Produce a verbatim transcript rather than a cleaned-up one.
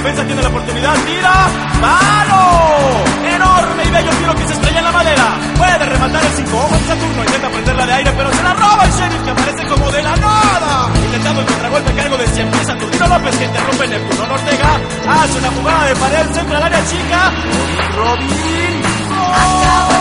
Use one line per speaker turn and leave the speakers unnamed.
defensa tiene la oportunidad. ¡Tira! ¡Mano! Enorme y bello tiro que se estrella en la madera. Puede rematar el cinco ojos Saturno. Intenta prenderla de aire, pero se la roba el Sheriff, que aparece como de la nada. Intentando el contragolpe a cargo de cien pies Saturnino López, que interrumpe Neptuno Ortega. Hace una jugada de pared, centra al área chica. Robin. ¡Oh!